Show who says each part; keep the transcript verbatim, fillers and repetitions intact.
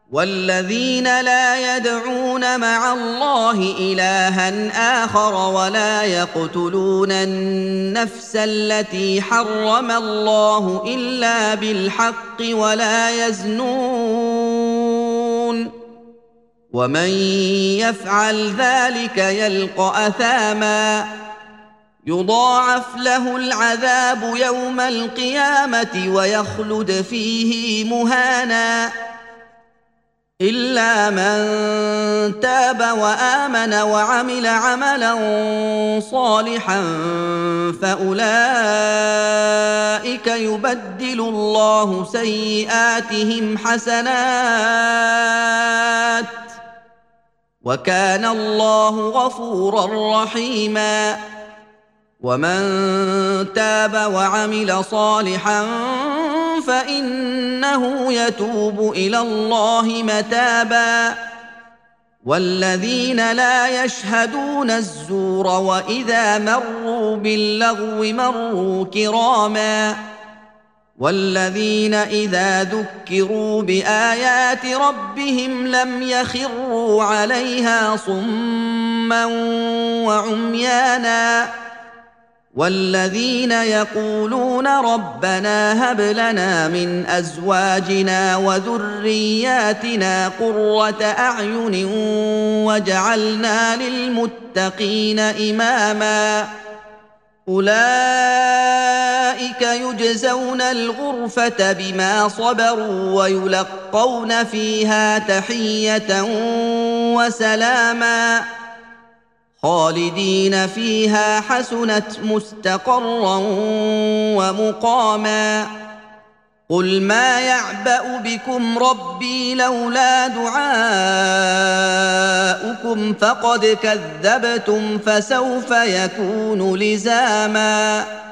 Speaker 1: والذين لا يدعون مع الله إلها آخر ولا يقتلون النفس التي حرم الله إلا بالحق ولا يزنون ومن يفعل ذلك يلقى أثاما يضاعف له العذاب يوم القيامة ويخلد فيه مهانا إلا من تاب وآمن وعمل عملا صالحا فأولئك يبدل الله سيئاتهم حسنات وكان الله غفورا رحيما ومن تاب وعمل صالحا فإنه يتوب إلى الله متابا والذين لا يشهدون الزور وإذا مروا باللغو مروا كراما والذين إذا ذكروا بآيات ربهم لم يخروا عليها صما وعميانا والذين يقولون ربنا هب لنا من أزواجنا وذرياتنا قرة أعين واجعلنا للمتقين إماما أولئك يجزون الغرفة بما صبروا ويلقون فيها تحية وسلاما خالدين فيها حسنت مستقرا ومقاما قل ما يعبأ بكم ربي لولا دعاؤكم فقد كذبتم فسوف يكون لزاما